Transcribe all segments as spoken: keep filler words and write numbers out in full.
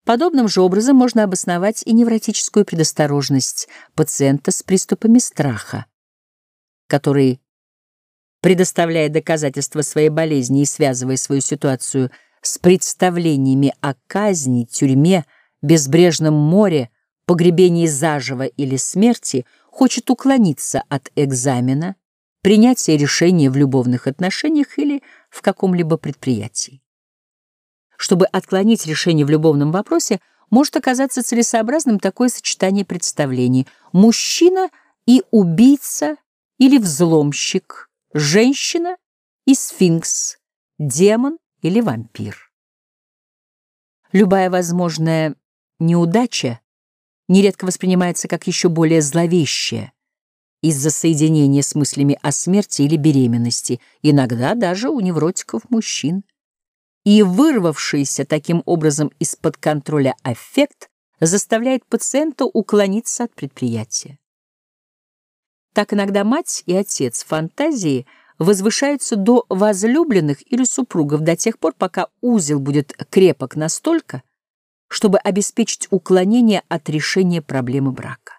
Подобным же образом можно обосновать и невротическую предосторожность пациента с приступами страха, который, предоставляя доказательства своей болезни и связывая свою ситуацию с представлениями о казни, тюрьме, безбрежном море, погребении заживо или смерти, хочет уклониться от экзамена, принятия решения в любовных отношениях или в каком-либо предприятии. Чтобы отклонить решение в любовном вопросе, может оказаться целесообразным такое сочетание представлений: мужчина и убийца или взломщик, женщина и сфинкс, демон или вампир. Любая возможная неудача нередко воспринимается как еще более зловещая из-за соединения с мыслями о смерти или беременности, иногда даже у невротиков мужчин. И вырвавшийся таким образом из-под контроля аффект заставляет пациента уклониться от предприятия. Так иногда мать и отец фантазии возвышаются до возлюбленных или супругов до тех пор, пока узел будет крепок настолько, чтобы обеспечить уклонение от решения проблемы брака.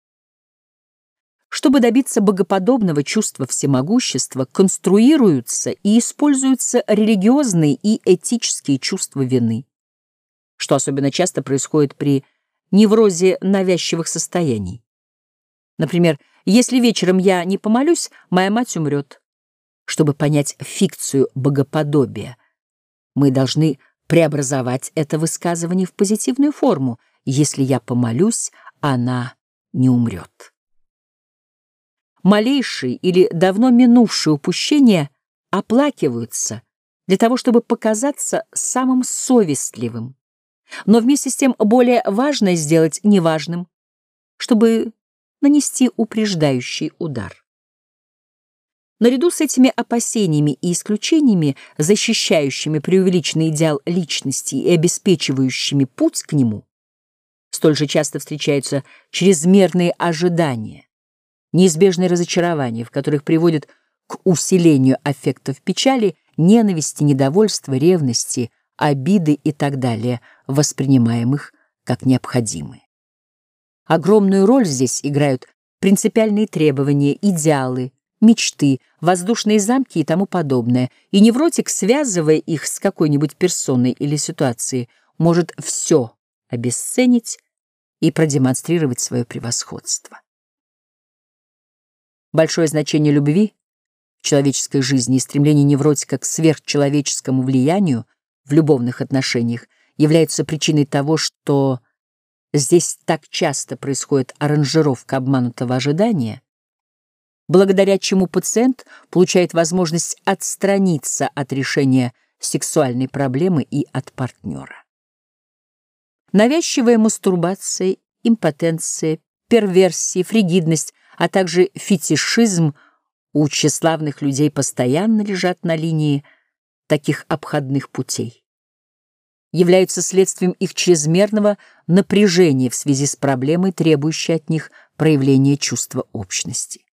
Чтобы добиться богоподобного чувства всемогущества, конструируются и используются религиозные и этические чувства вины, что особенно часто происходит при неврозе навязчивых состояний. Например, если вечером я не помолюсь, моя мать умрет. Чтобы понять фикцию богоподобия, мы должны преобразовать это высказывание в позитивную форму: если я помолюсь, она не умрет. Малейшие или давно минувшие упущения оплакиваются для того, чтобы показаться самым совестливым, но вместе с тем более важное сделать неважным, чтобы нанести упреждающий удар. Наряду с этими опасениями и исключениями, защищающими преувеличенный идеал личности и обеспечивающими путь к нему, столь же часто встречаются чрезмерные ожидания, неизбежные разочарования, в которых приводят к усилению аффектов печали, ненависти, недовольства, ревности, обиды и так далее, воспринимаемых как необходимые. Огромную роль здесь играют принципиальные требования, идеалы, мечты, воздушные замки и тому подобное, и невротик, связывая их с какой-нибудь персоной или ситуацией, может все обесценить и продемонстрировать свое превосходство. Большое значение любви в человеческой жизни и стремление невротика к сверхчеловеческому влиянию в любовных отношениях являются причиной того, что здесь так часто происходит аранжировка обманутого ожидания, благодаря чему пациент получает возможность отстраниться от решения сексуальной проблемы и от партнера. Навязчивая мастурбация, импотенция, перверсия, фригидность, а также фетишизм у тщеславных людей постоянно лежат на линии таких обходных путей, являются следствием их чрезмерного напряжения в связи с проблемой, требующей от них проявления чувства общности.